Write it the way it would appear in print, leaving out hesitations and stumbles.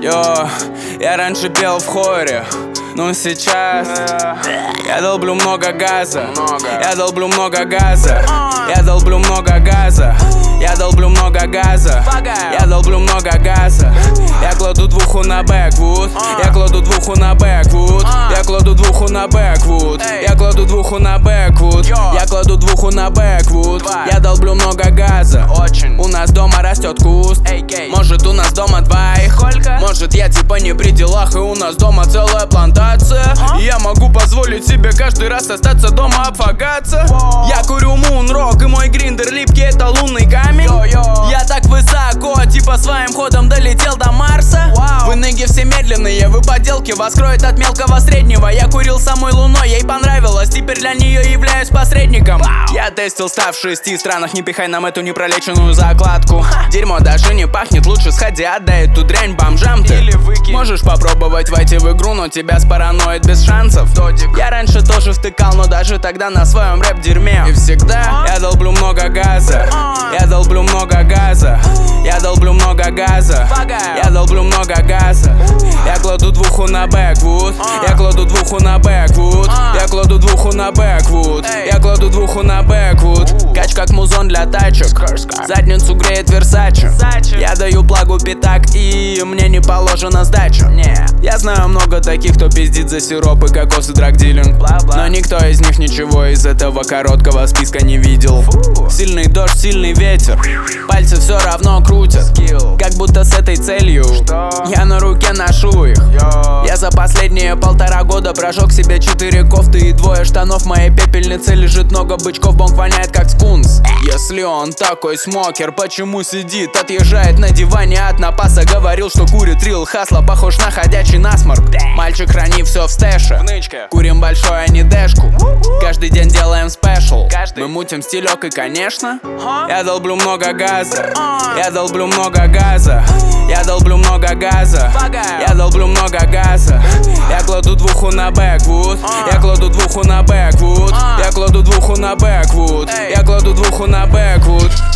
Йо, я раньше пел в хоре, но сейчас я долблю много газа. Я долблю много газа. Я долблю много газа. Я долблю много газа. Я долблю много газа. Я кладу двуху на бэквуд. Я кладу двуху на бэквуд. Я кладу двуху на бэквуд. Я кладу двуху на бэквуд. Я кладу двуху на бэквуд. Я долблю много газа. У нас дома растет куст. Может, у нас дома два их. Может, я типа не при делах, и у нас дома целая плантация. И я могу позволить себе каждый раз остаться дома обфагаться. Я курю мунрок, и мой гриндер липкий, это лунный камень. Я так высоко, типа своим ходом долетел до Марса. Вы ныги все медленные, вы поделки, вас кроет от мелкого среднего. Я курил самой луной, ей понравилось, теперь для нее являюсь посредником. Я тестил став в 6 странах, не пихай нам эту непролеченную закладку. Дерьмо даже не пахнет, лучше сходи, отдай эту дрянь бомжам ты. Можешь попробовать войти в игру, но тебя спараноид без шансов. Я раньше тоже втыкал, но даже тогда на своем рэп-дерьме. И всегда я долблю много газа. Я долблю много газа. Я долблю много газа. Я долблю много газа. Я кладу двуху на бэквуд. Я кладу двуху на бэквуд. Я кладу двуху на бэквуд. Я кладу двуху на бэквуд. Кач как музон для тачек. Задницу греет Версаче. Я даю плагу пятак, и мне не положена сдача. Я знаю много таких, кто пиздит за сиропы, кокос и драгдилинг. Но никто из них ничего из этого короткого списка не видел. Сильный дождь, сильный ветер, пальцы все равно крутят, как будто с этой целью я на руке ношу их. Я за последние 1,5 года прожег себе 4 кофты и 2 штанов. В моей пепельнице лежит много бычков, бонг воняет как скунс. Если он такой смокер, почему сидит, отъезжает на диване от напаса? Говорил, что курит рил хасла, похож на ходячий насморк. Мальчик, храни все в стэше, курим большой, а не дэшку. Каждый день делаем спешл, мы мутим стилек и, конечно, я долблю много газа. Я долблю много газа. Я долблю много газа. Я долблю много газа. Я кладу двуху на бэквуд. Я кладу двуху на бэквуд. Я кладу двуху на бэквуд. Я кладу двуху на бэквуд.